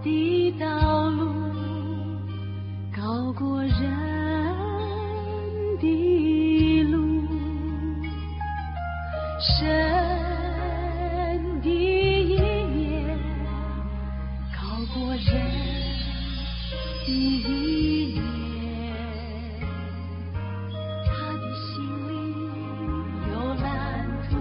的道路高过人的路，神的意念高过人的意念，他的心里有蓝图，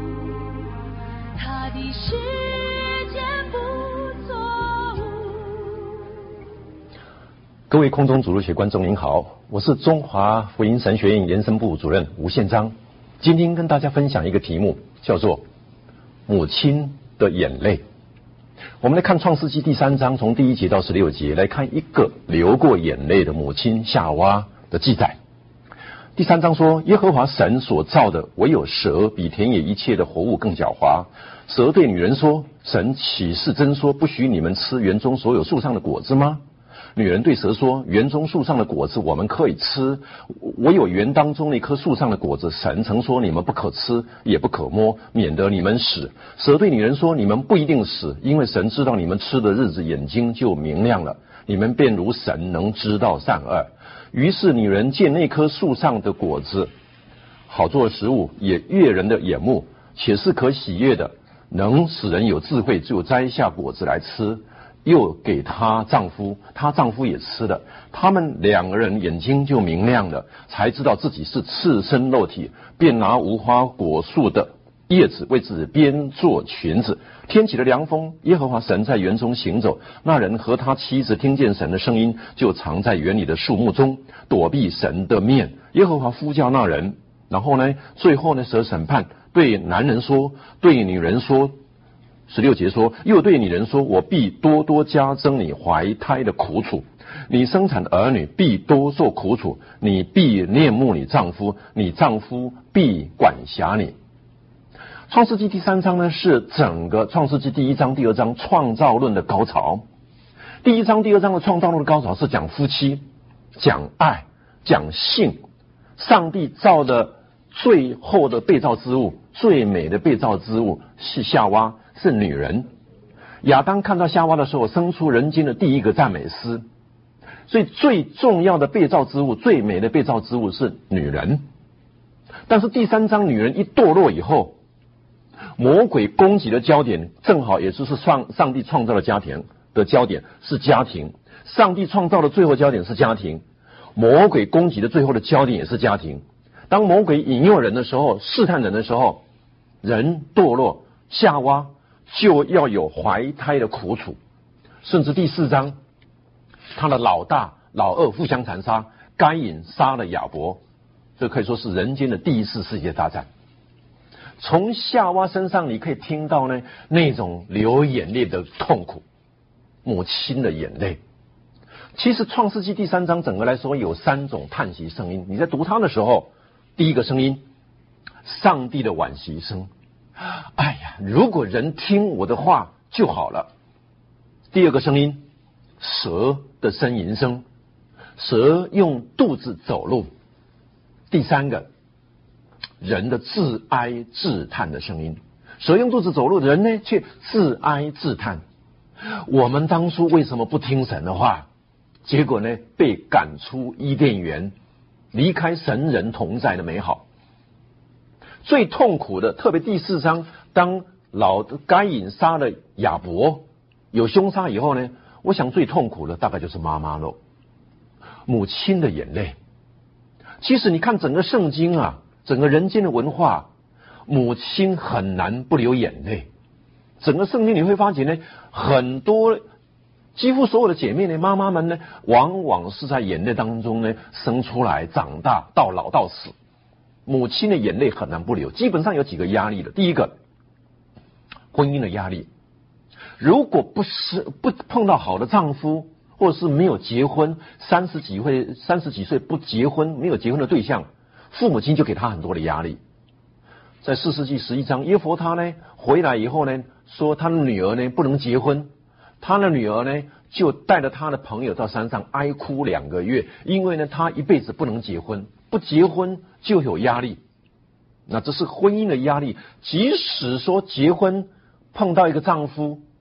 他的时间不错误。 各位空中主日学观众您好，我是中华福音神学院延伸部主任吴宪章。今天跟大家分享一个题目，叫做母亲的眼泪。我们来看创世纪第3章，从第1节到16节，来看一个流过眼泪的母亲夏娃的记载。第3章说，耶和华神所造的唯有蛇比田野一切的活物更狡猾。蛇对女人说，神岂是真说不许你们吃园中所有树上的果子吗？女人对蛇说，园中树上的果子我们可以吃，唯有园当中那棵树上的果子，神曾说你们不可吃也不可摸，免得你们死。蛇对女人说，你们不一定死，因为神知道你们吃的日子眼睛就明亮了，你们便如神能知道善恶。于是女人见那棵树上的果子好做食物，也悦人的眼目，且是可喜悦的，能使人有智慧，就摘下果子来吃，又给她丈夫，她丈夫也吃了，他们2个人眼睛就明亮了，才知道自己是赤身肉体，便拿无花果树的叶子为自己编做裙子。天起了凉风，耶和华神在园中行走，那人和他妻子听见神的声音，就藏在园里的树木中，躲避神的面。耶和华呼叫那人，然后呢，最后呢，蛇审判，对男人说，对女人说，16节说，又对女人说，我必多多加增你怀胎的苦楚，你生产的儿女必多受苦楚，你必恋慕你丈夫，你丈夫必管辖你。创世纪第3章呢，是整个创世纪第1章、第2章创造论的高潮。第1章、第2章的创造论的高潮是讲夫妻、讲爱、讲性。上帝造的最后的被造之物，最美的被造之物是夏娃，是女人。亚当看到夏娃的时候，生出人间的第一个赞美诗。所以最重要的被造之物，最美的被造之物是女人。但是第3章女人一堕落以后，魔鬼攻击的焦点正好也就是上帝创造的家庭的焦点是家庭，上帝创造的最后焦点是家庭，魔鬼攻击的最后的焦点也是家庭。当魔鬼引诱人的时候，试探人的时候，人堕落，夏娃就要有怀胎的苦楚。甚至第4章，他的老大老二互相残杀，该隐杀了亚伯，这可以说是人间的第1次世界大战。从夏娃身上你可以听到呢那种流眼泪的痛苦，母亲的眼泪。其实创世纪第3章整个来说有3种叹息声音，你在读它的时候，第一个声音，上帝的惋惜声，哎呀，如果人听我的话就好了。第二个声音，蛇的呻吟声，蛇用肚子走路。第3个，人的自哀自叹的声音，蛇用肚子走路，人呢却自哀自叹。我们当初为什么不听神的话？结果呢，被赶出伊甸园，离开神人同在的美好。最痛苦的，特别第4章，当该隐杀了亚伯，有凶杀以后呢，我想最痛苦的大概就是妈妈喽，母亲的眼泪。其实你看整个圣经啊，整个人间的文化，母亲很难不流眼泪。整个圣经你会发觉呢，很多几乎所有的姐妹呢，妈妈们呢，往往是在眼泪当中呢生出来、长大到老到死。母亲的眼泪很难不流，基本上有几个压力的。第一个，婚姻的压力。如果不碰到好的丈夫，或者是没有结婚，30几岁不结婚，没有结婚的对象，父母亲就给他很多的压力。在4世纪11章，耶弗他呢回来以后呢，说他的女儿呢不能结婚，他的女儿呢就带着他的朋友到山上哀哭2个月，因为呢他一辈子不能结婚，不结婚就有压力。那这是婚姻的压力，即使说结婚碰到一个丈夫，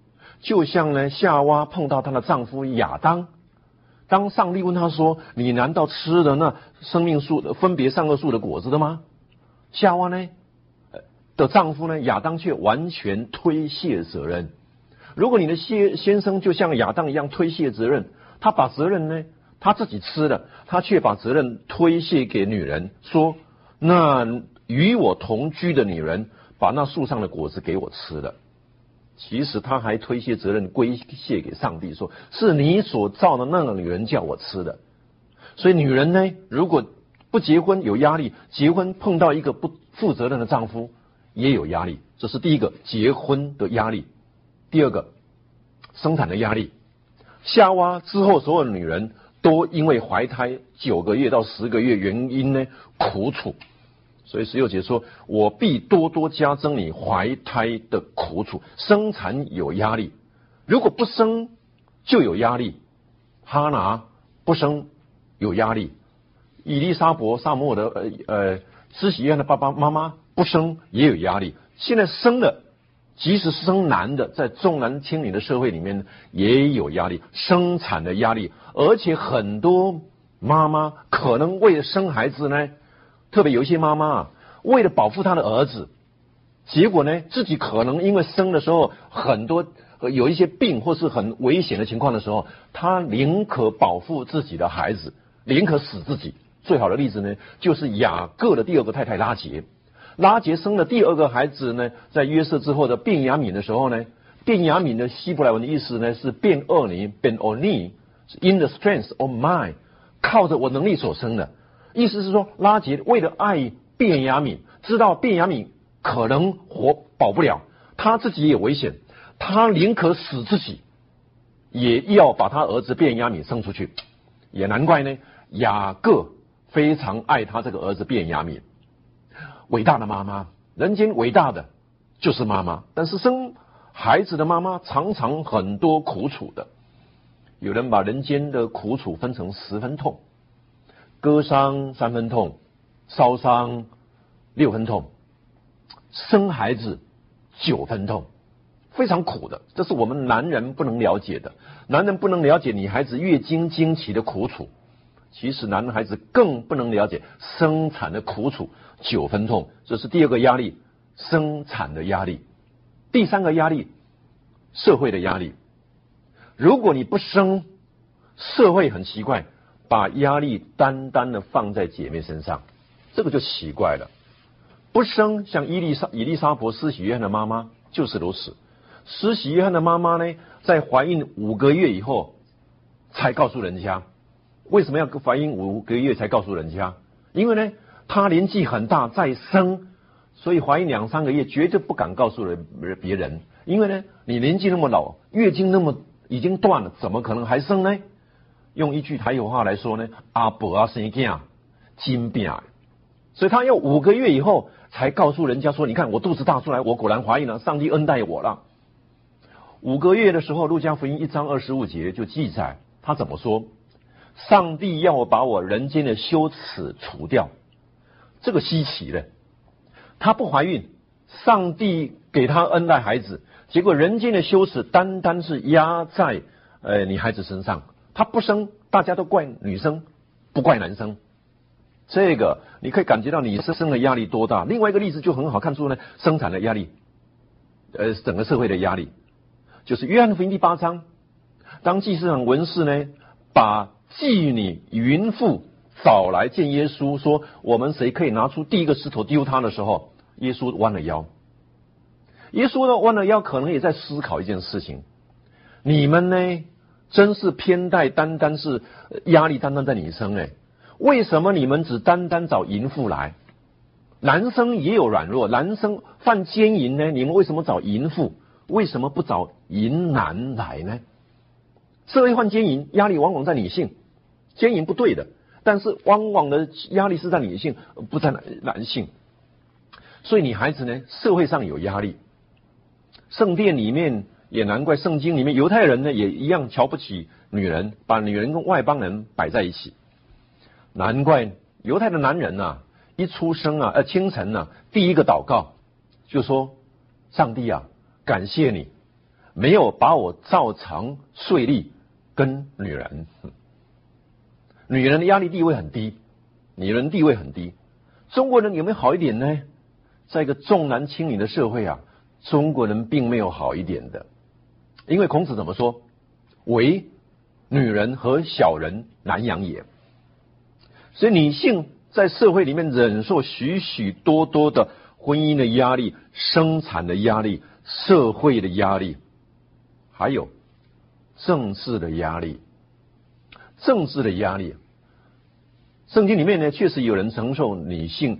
就像呢夏娃碰到她的丈夫亚当，当上帝问她说：“你难道吃了那生命树分别善恶树的果子的吗？”夏娃呢的丈夫呢亚当却完全推卸责任。如果你的先生就像亚当一样推卸责任，他把责任呢他自己吃了，他却把责任推卸给女人，说：“那与我同居的女人把那树上的果子给我吃了。”其实他还推卸责任归卸给上帝，说：“是你所造的那个女人叫我吃的。”所以女人呢，如果不结婚有压力，结婚碰到一个不负责任的丈夫也有压力。这是第一个结婚的压力。第二个生产的压力。夏娃之后所有的女人都因为怀胎9个月到10个月原因呢苦楚。所以16节说：“我必多多加增你怀胎的苦楚。”生产有压力，如果不生就有压力。哈拿不生有压力，以利沙伯撒母耳的施洗约翰的爸爸妈妈不生也有压力。现在生了，即使生男的，在重男轻女的社会里面也有压力，生产的压力。而且很多妈妈可能为了生孩子呢，特别有一些妈妈为了保护她的儿子，结果呢自己可能因为生的时候很多有一些病或是很危险的情况的时候，她宁可保护自己的孩子，宁可死自己。最好的例子呢就是雅各的第二个太太拉结。拉结生了第二个孩子呢，在约瑟之后的便雅悯的时候呢，便雅悯的希伯来文的意思呢是便厄尼 ben oni in the strength of mine， 靠着我能力所生的。意思是说，拉结为了爱便雅悯，知道便雅悯可能保不了，他自己也危险，他宁可死自己，也要把他儿子便雅悯生出去。也难怪呢，雅各非常爱他这个儿子便雅悯。伟大的妈妈，人间伟大的就是妈妈，但是生孩子的妈妈常常很多苦楚的。有人把人间的苦楚分成10分痛，割伤3分痛，烧伤6分痛，生孩子9分痛，非常苦的。这是我们男人不能了解的。男人不能了解女孩子月经经期的苦楚，其实男孩子更不能了解生产的苦楚，9分痛。这是第二个压力，生产的压力。第三个压力，社会的压力。如果你不生，社会很奇怪，把压力单单的放在姐妹身上，这个就奇怪了。不生，像以利沙伯施洗约翰的妈妈就是如此。施洗约翰的妈妈呢，在怀孕5个月以后才告诉人家。为什么要怀孕5个月才告诉人家？因为呢，她年纪很大再生，所以怀孕2、3个月绝对不敢告诉别人。因为呢，你年纪那么老，月经那么已经断了，怎么可能还生呢？用一句台语话来说呢，阿伯啊生囝金病，所以她要5个月以后才告诉人家说：“你看我肚子大出来，我果然怀孕了，上帝恩待我了。”5个月的时候，路加福音1章25节就记载他怎么说：“上帝要我把我人间的羞耻除掉。”这个稀奇的，她不怀孕，上帝给她恩待孩子，结果人间的羞耻单单是压在女孩子身上。她不生，大家都怪女生，不怪男生。这个你可以感觉到女生的压力多大。另外一个例子就很好看出呢，生产的压力，整个社会的压力，就是约翰福音第8章，当祭司长文士呢把妓女淫妇找来见耶稣，说我们谁可以拿出第一个石头丢他的时候，耶稣弯了腰。耶稣呢弯了腰，可能也在思考一件事情：你们呢真是偏待单单是压力单单在女生为什么你们只单单找淫妇来？男生也有软弱，男生犯奸淫呢，你们为什么找淫妇？为什么不找淫男来呢？社会犯奸淫，压力往往在女性，奸淫不对的，但是往往的压力是在女性，不在男性。所以女孩子呢，社会上有压力。圣殿里面也难怪，圣经里面犹太人呢也一样瞧不起女人，把女人跟外邦人摆在一起。难怪犹太的男人一出生清晨第一个祷告就说：上帝感谢你没有把我造成税吏跟女人。女人的压力地位很低，女人地位很低。中国人有没有好一点呢？在一个重男轻女的社会啊，中国人并没有好一点的。因为孔子怎么说？唯女人和小人难养也。所以女性在社会里面忍受许许多多的婚姻的压力、生产的压力、社会的压力，还有政治的压力。政治的压力，圣经里面呢，确实有人承受女性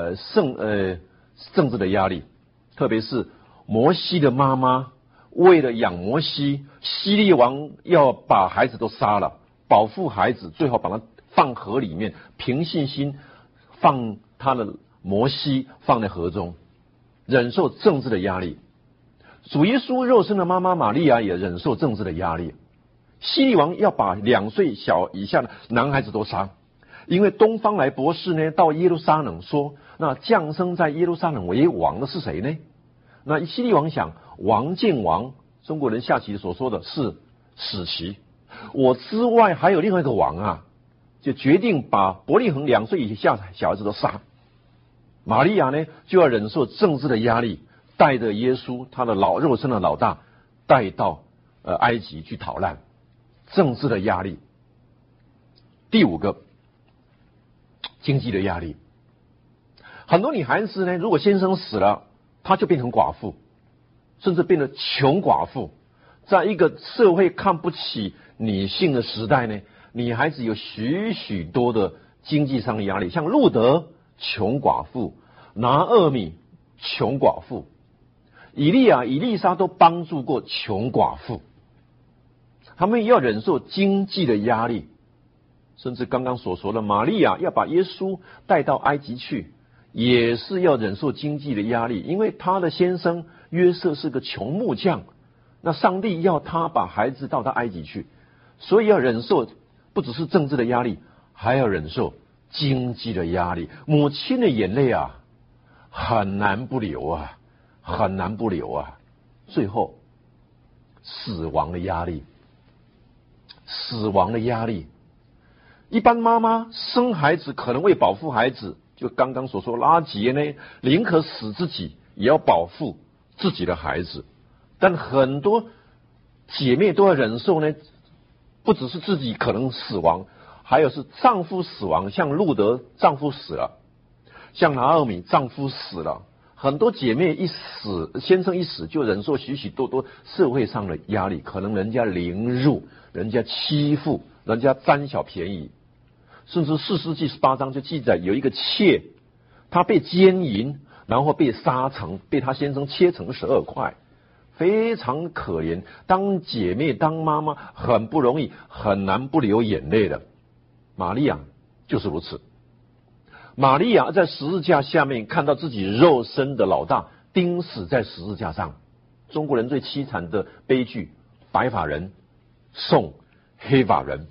政治的压力，特别是摩西的妈妈为了养摩西，希律王要把孩子都杀了，保护孩子，最后把他放河里面，凭信心放他的摩西放在河中，忍受政治的压力。主耶稣肉身的妈妈玛利亚也忍受政治的压力。希律王要把2岁以下的男孩子都杀，因为东方来博士呢到耶路撒冷说，那降生在耶路撒冷为王的是谁呢？那希律王想，王见王，中国人下棋所说的是死棋，我之外还有另外一个王啊，就决定把伯利恒2岁以下小孩子都杀。玛利亚呢就要忍受政治的压力，带着耶稣他的肉身的老大带到埃及去逃难，政治的压力。第5个，经济的压力。很多女孩子呢，如果先生死了，她就变成寡妇，甚至变得穷寡妇。在一个社会看不起女性的时代呢，女孩子有许许多的经济上的压力，像路德穷寡妇，拿俄米穷寡妇，以利亚、以利沙都帮助过穷寡妇。他们也要忍受经济的压力，甚至刚刚所说的玛利亚要把耶稣带到埃及去，也是要忍受经济的压力，因为他的先生约瑟是个穷木匠，那上帝要他把孩子到埃及去，所以要忍受不只是政治的压力，还要忍受经济的压力。母亲的眼泪啊，很难不流啊，很难不流啊。最后，死亡的压力。死亡的压力，一般妈妈生孩子可能为保护孩子，就刚刚所说拉结呢，宁可死自己也要保护自己的孩子。但很多姐妹都要忍受呢，不只是自己可能死亡，还有是丈夫死亡，像路德丈夫死了，像拿俄米丈夫死了。很多姐妹一死，先生一死，就忍受许许多多社会上的压力，可能人家凌辱，人家欺负，人家占小便宜。甚至4世纪18章就记载有一个妾，她被奸淫，然后被杀成，被她先生切成12块，非常可怜。当姐妹当妈妈很不容易，很难不流眼泪的。玛利亚就是如此。玛利亚在十字架下面看到自己肉身的老大钉死在十字架上，中国人最凄惨的悲剧，白发人送黑发人。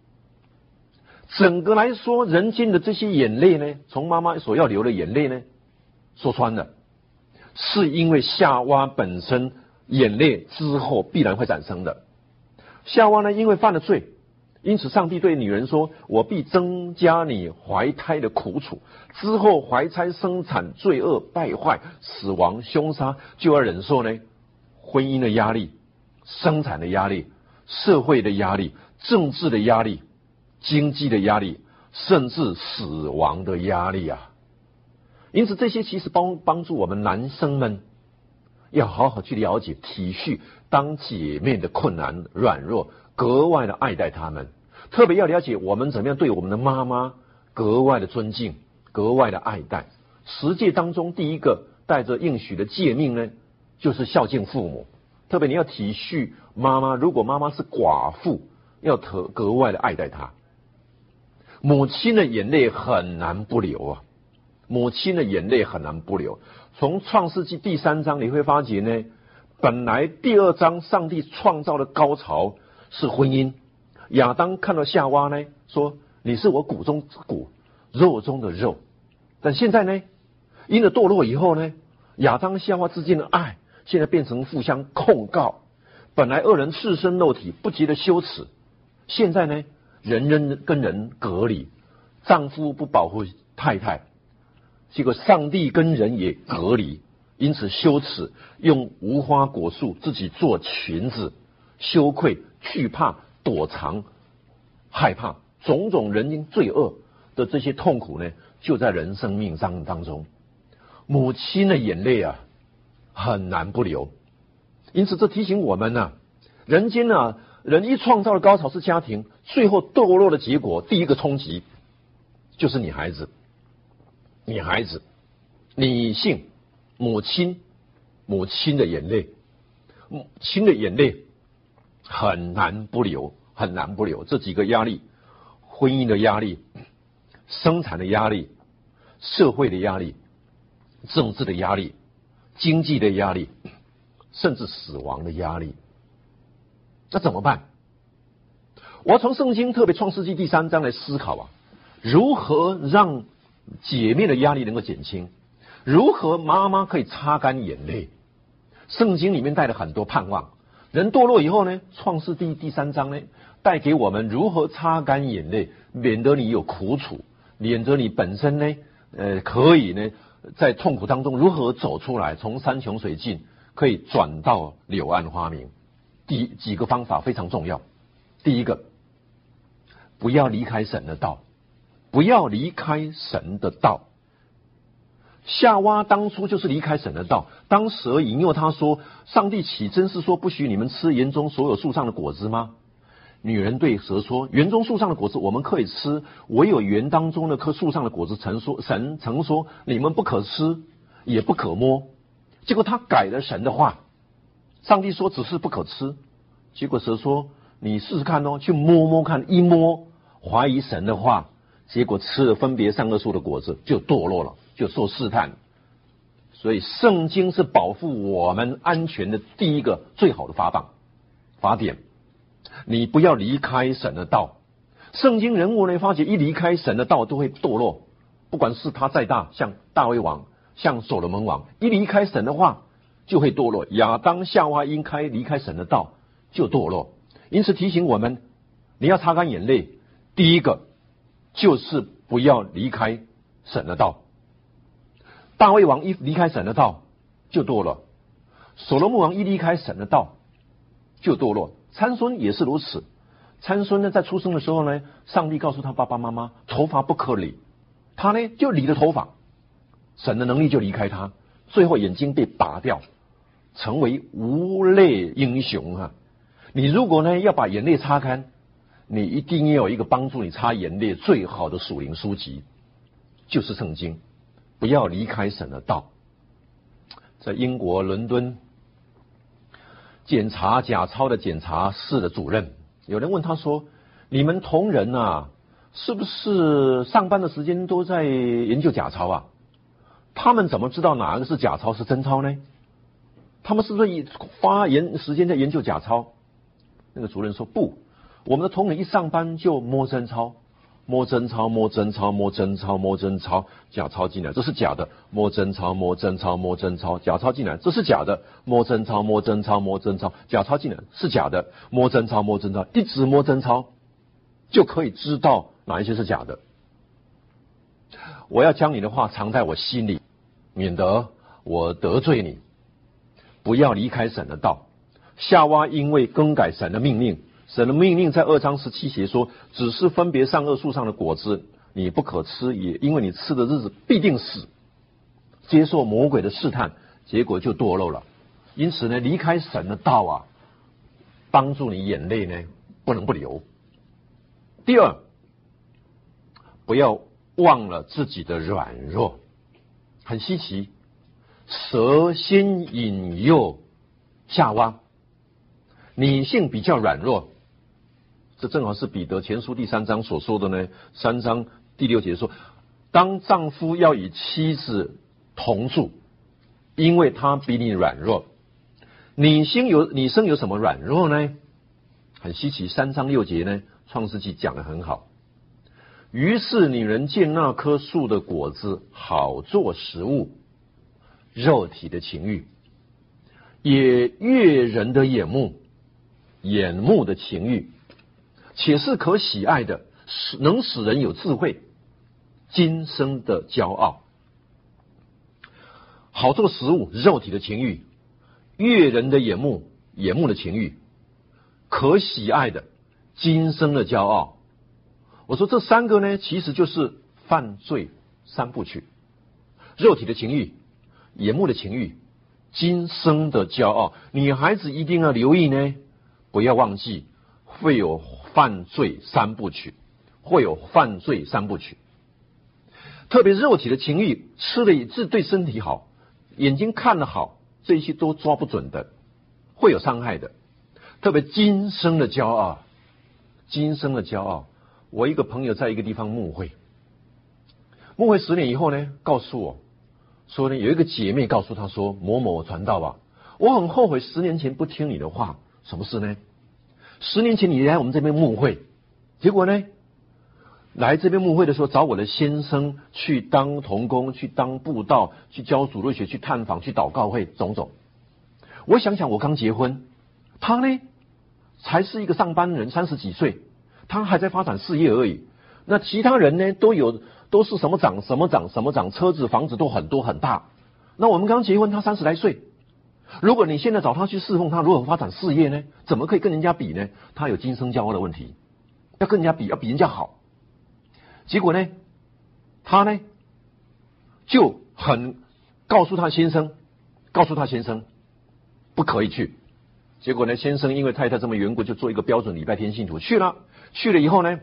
整个来说，人间的这些眼泪呢，从妈妈所要流的眼泪呢，说穿了，是因为夏娃本身眼泪之后必然会产生的。夏娃呢，因为犯了罪，因此上帝对女人说，我必增加你怀胎的苦楚，之后怀胎生产，罪恶败坏，死亡凶杀，就要忍受呢婚姻的压力、生产的压力、社会的压力、政治的压力、经济的压力，甚至死亡的压力啊。因此这些其实帮助我们男生们要好好去了解、体恤当姐妹的困难软弱，格外的爱戴他们，特别要了解我们怎么样对我们的妈妈格外的尊敬，格外的爱戴。十诫当中第一个带着应许的诫命呢，就是孝敬父母。特别你要体恤妈妈，如果妈妈是寡妇，要格外的爱戴她。母亲的眼泪很难不流啊，母亲的眼泪很难不流。从创世纪第3章你会发觉呢，本来第2章上帝创造的高潮是婚姻，亚当看到夏娃呢，说你是我骨中之骨，肉中的肉。但现在呢，因了堕落以后呢，亚当夏娃之间的爱现在变成互相控告， 本来二人赤身肉体，不觉得羞耻，现在呢，人跟人隔离，丈夫不保护太太，结果上帝跟人也隔离，因此羞耻，用无花果树自己做裙子，羞愧、惧怕、躲藏、害怕，种种人因罪恶的这些痛苦呢，就在人生命当中。母亲的眼泪啊，很难不流。因此，这提醒我们呢，人间呢，人一创造的高潮是家庭，最后堕落的结果，第一个冲击就是女孩子，女性，母亲的眼泪，母亲的眼泪很难不流，很难不流。这几个压力，婚姻的压力，生产的压力，社会的压力，政治的压力，经济的压力，甚至死亡的压力，那怎么办？我要从圣经特别创世纪第3章来思考啊，如何让姐妹的压力能够减轻，如何妈妈可以擦干眼泪。圣经里面带了很多盼望，人堕落以后呢，创世纪第3章呢，带给我们如何擦干眼泪，免得你有苦楚，免得你本身呢可以呢在痛苦当中如何走出来，从山穷水尽可以转到柳暗花明。几个方法非常重要。第一个，不要离开神的道，不要离开神的道。夏娃当初就是离开神的道，当蛇引诱他说，上帝岂真是说不许你们吃园中所有树上的果子吗？女人对蛇说，园中树上的果子我们可以吃，唯有园当中那棵树上的果子神曾说你们不可吃也不可摸。结果他改了神的话，上帝说只是不可吃，结果蛇说你试试看哦，去摸摸看，一摸怀疑神的话，结果吃了分别善恶树的果子就堕落了，就受试探。所以圣经是保护我们安全的第一个最好的法典。你不要离开神的道。圣经人物呢，发觉一离开神的道都会堕落，不管是他再大，像大卫王，像所罗门王，一离开神的话就会堕落。亚当夏娃离开神的道就堕落。因此提醒我们，你要擦干眼泪，第一个就是不要离开神的道。大卫王一离开神的道就堕落，所罗门王一离开神的道就堕落，参孙也是如此。参孙呢，在出生的时候呢，上帝告诉他爸爸妈妈头发不可理，他呢就理了头发，神的能力就离开他，最后眼睛被拔掉，成为无泪英雄啊！你如果呢要把眼泪擦干，你一定要有一个帮助你擦眼泪最好的属灵书籍，就是圣经。不要离开神的道。在英国伦敦检查假钞的检察室的主任，有人问他说，你们同仁啊，是不是上班的时间都在研究假钞啊？他们怎么知道哪个是假钞是真钞呢？他们是不是花时间在研究假钞？那个主任说不，我们的同仁一上班就摸真钞，摸真钞，摸真钞，摸真钞，摸真钞，假钞进来，这是假的；摸真钞，摸真钞，摸真钞，假钞进来，这是假的；摸真钞，摸真钞，摸真钞，假钞进来是假的；摸真钞，摸真钞，一直摸真钞，就可以知道哪一些是假的。我要将你的话藏在我心里，免得我得罪你。不要离开神的道。夏娃因为更改神的命令，神的命令在2章17节说，只是分别善恶树上的果子你不可吃，也因为你吃的日子必定死。接受魔鬼的试探，结果就堕落了。因此呢，离开神的道啊，帮助你眼泪呢不能不流。第二，不要忘了自己的软弱。很稀奇，蛇先引诱夏娃，女性比较软弱，这正好是彼得前书第3章所说的呢。3章第6节说，当丈夫要与妻子同住，因为他比你软弱。女生有什么软弱呢？很稀奇，3章6节呢，创世纪讲得很好。于是女人见那棵树的果子好做食物，肉体的情欲也悦人的眼目， 眼目的情欲，且是可喜爱的，能使人有智慧，今生的骄傲。好做食物，肉体的情欲，悦人的眼目的情欲，可喜爱的，今生的骄傲。我说这三个呢，其实就是犯罪三部曲：肉体的情欲、眼目的情欲、今生的骄傲。女孩子一定要留意呢，不要忘记会有犯罪三部曲，会有犯罪三部曲。特别肉体的情欲，吃了也是对身体好，眼睛看了好，这些都抓不准的，会有伤害的。特别今生的骄傲，今生的骄傲。我一个朋友在一个地方牧会10年以后呢，告诉我说呢，有一个姐妹告诉他说，某某传道啊，我很后悔10年前不听你的话。什么事呢？10年前你来我们这边牧会，结果呢，来这边牧会的时候找我的先生去当同工，去当布道，去教主日学，去探访，去祷告会，种种。我想想，我刚结婚，他呢才是一个上班人，30几岁，他还在发展事业而已。那其他人呢都是什么长，车子房子都很多很大。那我们刚结婚，他30来岁，如果你现在找他去侍奉，他如何发展事业呢？怎么可以跟人家比呢？他有今生骄傲的问题，要跟人家比，要比人家好。结果呢，他呢就很告诉他先生不可以去。结果呢，先生因为太太这么缘故，就做一个标准礼拜天信徒，去了以后呢，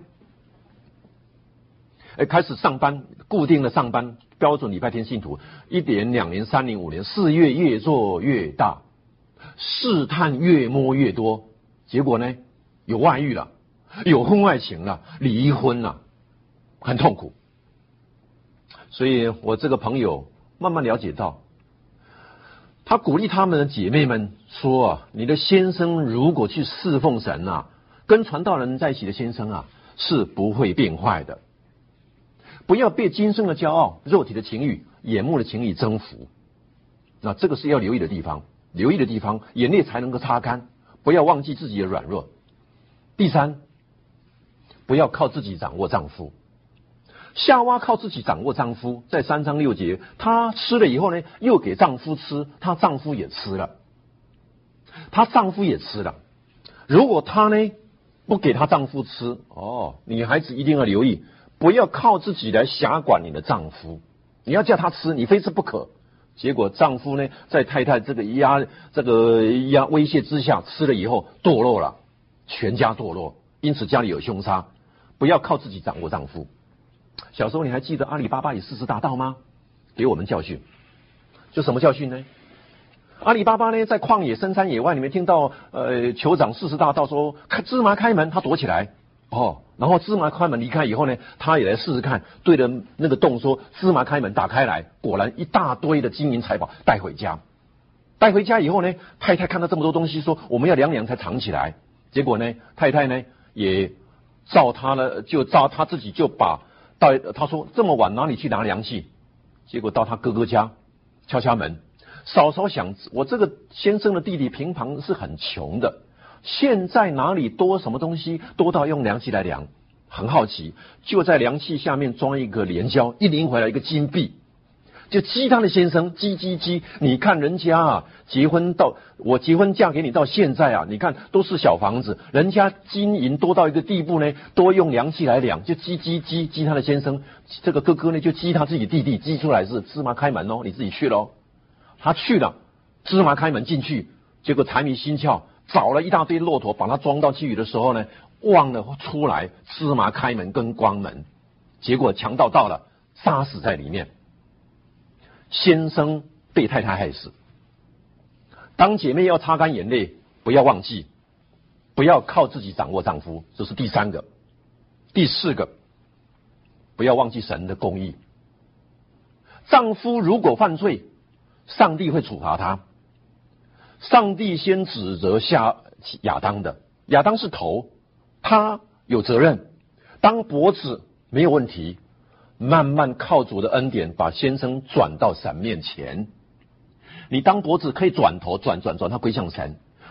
开始上班，固定的上班，标准礼拜天信徒，1年、2年、3年、5年，事业越做越大，试探越摸越多，结果呢，有外遇了，有婚外情了，离婚了，很痛苦。所以我这个朋友慢慢了解到，他鼓励他们的姐妹们说啊，你的先生如果去侍奉神啊，跟传道人在一起的先生啊，是不会变坏的。不要被今生的骄傲、肉体的情欲、眼目的情欲征服。那这个是要留意的地方，眼泪才能够擦干。不要忘记自己的软弱。第三，不要靠自己掌握丈夫。夏娃靠自己掌握丈夫，在3章6节，她吃了以后呢，又给丈夫吃，她丈夫也吃了。如果她呢不给她丈夫吃，女孩子一定要留意，不要靠自己来辖管你的丈夫，你要叫他吃，你非吃不可。结果丈夫呢，在太太这个威胁之下，吃了以后堕落了，全家堕落，因此家里有凶杀。不要靠自己掌握丈夫。小时候你还记得阿里巴巴与40大盗吗？给我们教训。就什么教训呢？阿里巴巴呢，在旷野深山野外里面听到酋长40大盗说芝麻开门，他躲起来。然后芝麻开门离开以后呢，他也来试试看，对着那个洞说芝麻开门，打开来，果然一大堆的金银财宝带回家。带回家以后呢，太太看到这么多东西，说我们要量才藏起来。结果呢，太太呢也照他自己就把他说这么晚哪里去拿量器？结果到他哥哥家敲敲门，嫂嫂想我这个先生的弟弟平常是很穷的。现在哪里多什么东西多到用量器来量，很好奇，就在量器下面装一个连胶，一拎回来一个金币，就激他的先生，激，你看人家啊，我结婚嫁给你到现在啊，你看都是小房子，人家金银多到一个地步呢，都用量器来量，就激他的先生。这个哥哥呢就激他自己弟弟，激出来是芝麻开门你自己去咯。他去了，芝麻开门进去，结果财迷心窍，找了一大堆骆驼，把它装到去的时候呢，忘了出来芝麻开门跟关门，结果强盗到了，杀死在里面，先生被太太害死。当姐妹要擦干眼泪，不要忘记，不要靠自己掌握丈夫，这是第3个。第4个，不要忘记神的公义。丈夫如果犯罪，上帝会处罚他。上帝先指责亚当的，亚当是头，他有责任，当脖子没有问题，慢慢靠主的恩典把先生转到神面前。你当脖子可以转头转，他归向神。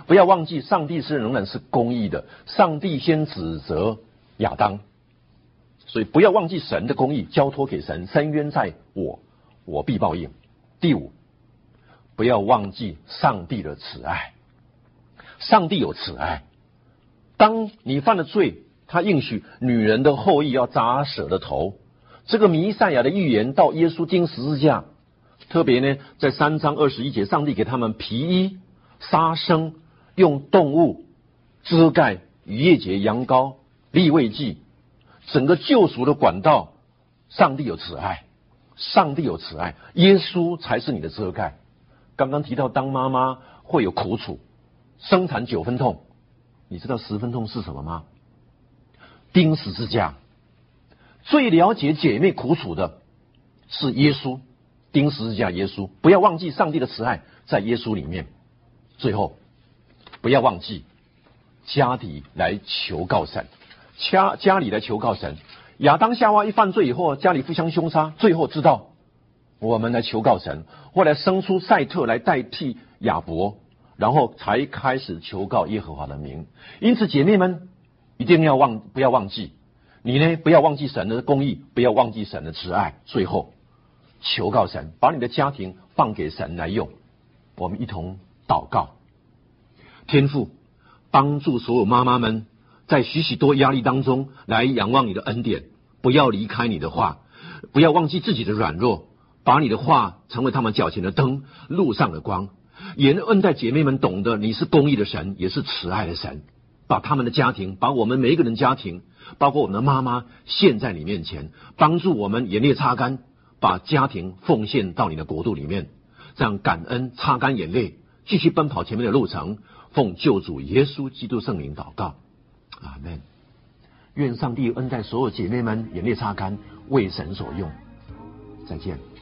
不要忘记上帝仍然是公义的，上帝先指责亚当，所以不要忘记神的公义，交托给神，伸冤在我，我必报应。第五，不要忘记上帝的慈爱，上帝有慈爱，当你犯了罪，他应许女人的后裔要扎蛇的头，这个弥赛亚的预言到耶稣钉十字架，特别呢在3章21节，上帝给他们皮衣、杀生，用动物遮盖逾越节、羊羔、利未记，整个救赎的管道，上帝有慈爱，上帝有慈爱，耶稣才是你的遮盖。刚刚提到当妈妈会有苦楚，生产9分痛，你知道10分痛是什么吗？钉十字架。最了解姐妹苦楚的是耶稣，钉十字架耶稣。不要忘记上帝的慈爱在耶稣里面。最后，不要忘记家里来求告神，家里来求告神。亚当夏娃一犯罪以后，家里互相凶杀，最后知道我们来求告神，后来生出赛特来代替亚伯，然后才开始求告耶和华的名。因此姐妹们一定要不要忘记，你呢不要忘记神的公义，不要忘记神的慈爱。最后求告神，把你的家庭放给神来用。我们一同祷告。天父，帮助所有妈妈们在许许多压力当中来仰望你的恩典，不要离开你的话，不要忘记自己的软弱，把你的话成为他们脚前的灯，路上的光。也恩待姐妹们懂得你是公义的神，也是慈爱的神，把他们的家庭，把我们每一个人家庭，包括我们的妈妈献在你面前，帮助我们眼泪擦干，把家庭奉献到你的国度里面，这样感恩擦干眼泪，继续奔跑前面的路程。奉救主耶稣基督圣名祷告，阿们。愿上帝恩待所有姐妹们，眼泪擦干，为神所用。再见。